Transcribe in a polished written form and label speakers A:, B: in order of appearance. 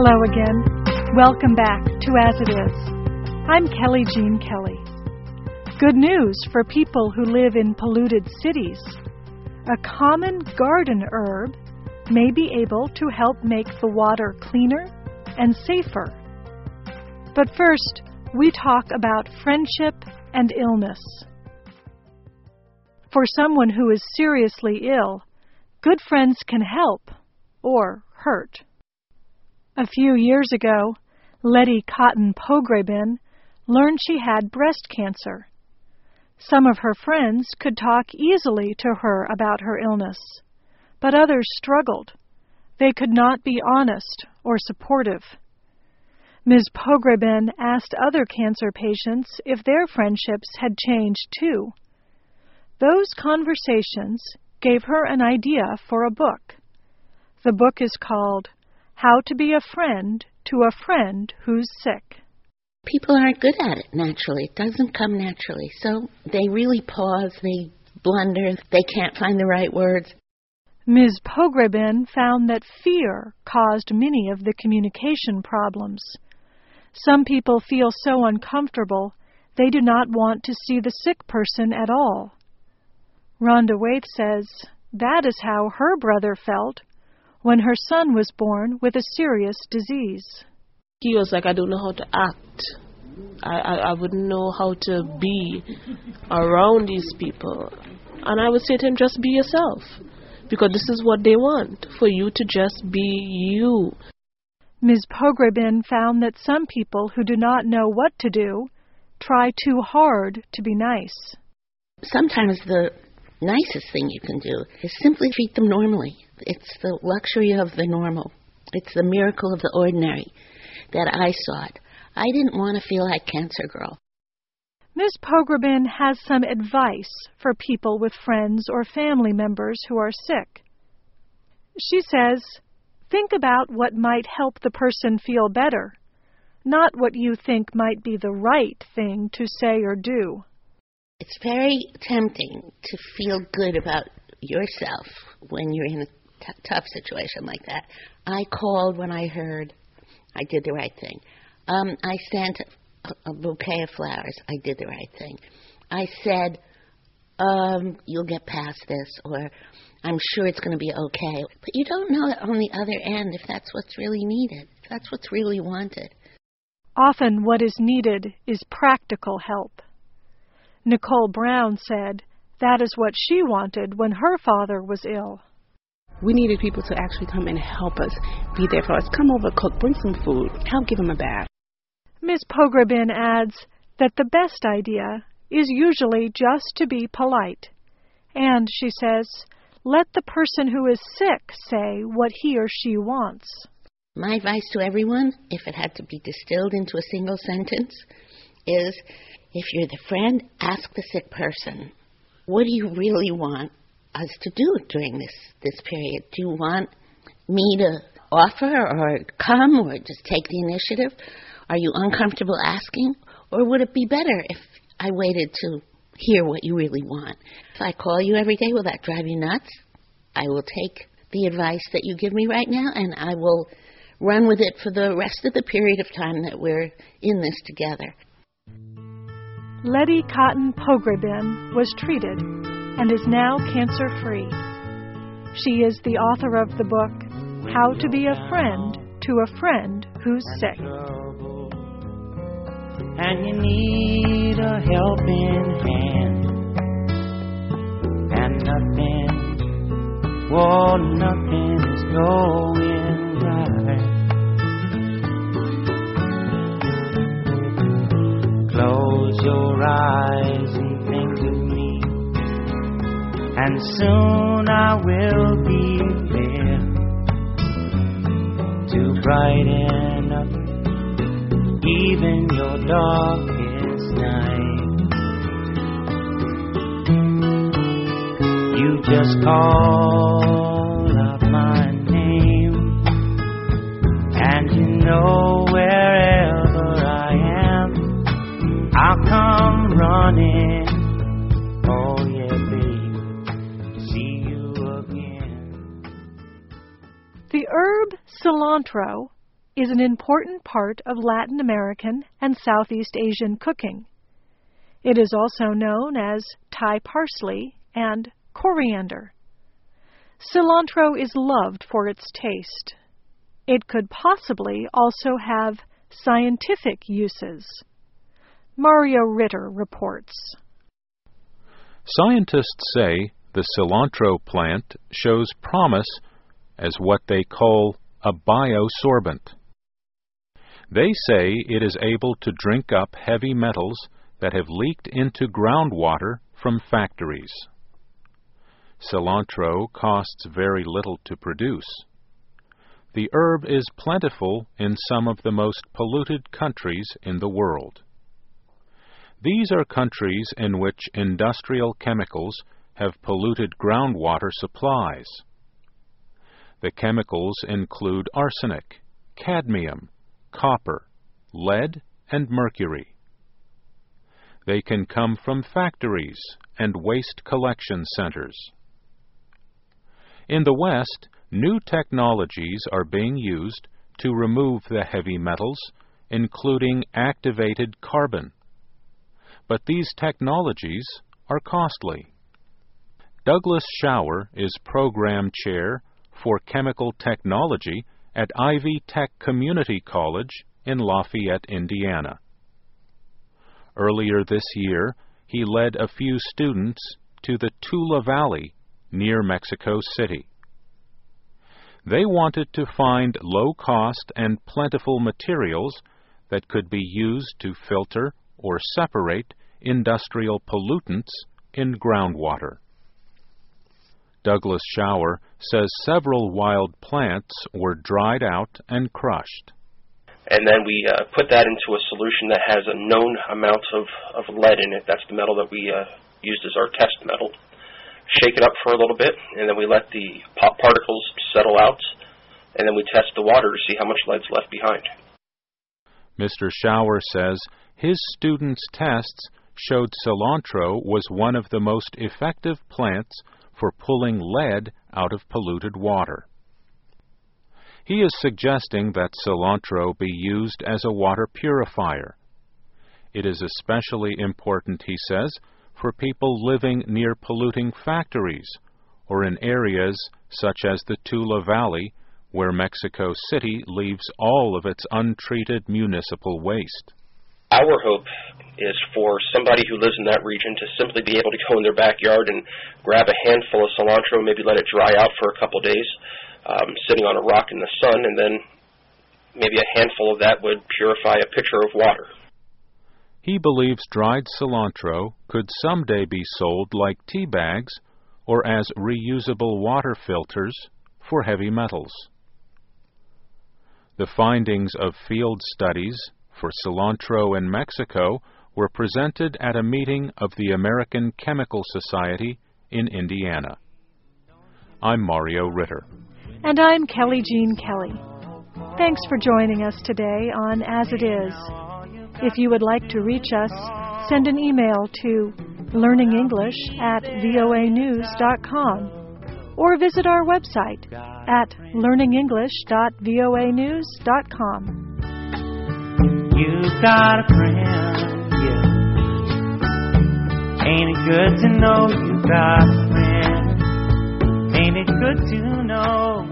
A: Hello again. Welcome back to As It Is. I'm Kelly Jean Kelly. Good news for people who live in polluted cities. A common garden herb may be able to help make the water cleaner and safer. But first, we talk about friendship and illness. For someone who is seriously ill, good friends can help or hurt. A few years ago, Letty Cotton Pogrebin learned she had breast cancer. Some of her friends could talk easily to her about her illness, but others struggled. They could not be honest or supportive. Ms. Pogrebin asked other cancer patients if their friendships had changed too. Those conversations gave her an idea for a book. The book is called How to Be a Friend to a Friend Who's Sick.
B: People aren't good at it naturally. It doesn't come naturally. So they really pause, they blunder, they can't find the right words.
A: Ms. Pogrebin found that fear caused many of the communication problems. Some people feel so uncomfortable they do not want to see the sick person at all. Rhonda Waite says that is how her brother felt when her son was born with a serious disease.
C: He was like, I don't know how to act. I wouldn't know how to be around these people. And I would say to him, just be yourself. Because this is what they want, for you to just be you.
A: Ms. Pogrebin found that some people who do not know what to do try too hard to be nice.
B: Sometimes the nicest thing you can do is simply treat them normally. It's the luxury of the normal. It's the miracle of the ordinary that I sought. I didn't want to feel like Cancer Girl.
A: Ms. Pogrebin has some advice for people with friends or family members who are sick. She says, think about what might help the person feel better, not what you think might be the right thing to say or do.
B: It's very tempting to feel good about yourself when you're in a tough situation like that. I called when I heard I did the right thing. I sent a bouquet of flowers. I did the right thing. I said, you'll get past this, or I'm sure it's going to be okay. But you don't know that on the other end if that's what's really needed, if that's what's really wanted.
A: Often what is needed is practical help. Nicole Brown said that is what she wanted when her father was ill.
D: We needed people to actually come and help us, be there for us. Come over, cook, bring some food, help give them a bath.
A: Ms. Pogrebin adds that the best idea is usually just to be polite. And, she says, let the person who is sick say what he or she wants.
B: My advice to everyone, if it had to be distilled into a single sentence, is if you're the friend, ask the sick person, what do you really want us to do during this period? Do you want me to offer or come or just take the initiative? Are you uncomfortable asking? Or would it be better if I waited to hear what you really want? If I call you every day, will that drive you nuts? I will take the advice that you give me right now and I will run with it for the rest of the period of time that we're in this together.
A: Letty Cotton Pogrebin was treated and is now cancer-free. She is the author of the book, How to Be a Friend to a Friend Who's Sick.
E: And you need a helping hand, and nothing is going right. Close your eyes and think of me, and soon I will be there to brighten up even your darkest night. You just call out my name, and you know wherever I am, I'll come running. Oh yeah, baby, see you again.
A: The herb cilantro is an important part of Latin American and Southeast Asian cooking. It is also known as Thai parsley and coriander. Cilantro is loved for its taste. It could possibly also have scientific uses. Mario Ritter reports.
F: Scientists say the cilantro plant shows promise as what they call a biosorbent. They say it is able to drink up heavy metals that have leaked into groundwater from factories. Cilantro costs very little to produce. The herb is plentiful in some of the most polluted countries in the world. These are countries in which industrial chemicals have polluted groundwater supplies. The chemicals include arsenic, cadmium, copper, lead, and mercury. They can come from factories and waste collection centers. In the West, new technologies are being used to remove the heavy metals, including activated carbon. But these technologies are costly. Douglas Schauer is Program Chair for Chemical Technology at Ivy Tech Community College in Lafayette, Indiana. Earlier this year, he led a few students to the Tula Valley near Mexico City. They wanted to find low-cost and plentiful materials that could be used to filter or separate industrial pollutants in groundwater. Douglas Schauer says several wild plants were dried out and crushed.
G: And then we put that into a solution that has a known amount of lead in it. That's the metal that we used as our test metal. Shake it up for a little bit, and then we let the pop particles settle out, and then we test the water to see how much lead's left behind.
F: Mr. Schauer says his students' tests showed cilantro was one of the most effective plants for pulling lead out of polluted water. He is suggesting that cilantro be used as a water purifier. It is especially important, he says, for people living near polluting factories or in areas such as the Tula Valley, where Mexico City leaves all of its untreated municipal waste.
G: Our hope is for somebody who lives in that region to simply be able to go in their backyard and grab a handful of cilantro, maybe let it dry out for a couple days, sitting on a rock in the sun, and then maybe a handful of that would purify a pitcher of water.
F: He believes dried cilantro could someday be sold like tea bags or as reusable water filters for heavy metals. The findings of field studies for cilantro in Mexico were presented at a meeting of the American Chemical Society in Indiana. I'm Mario Ritter.
A: And I'm Kelly Jean Kelly. Thanks for joining us today on As It Is. If you would like to reach us, send an email to learningenglish@voanews.com or visit our website at learningenglish.voanews.com.
E: You got a friend, yeah. Ain't it good to know you got a friend? Ain't it good to know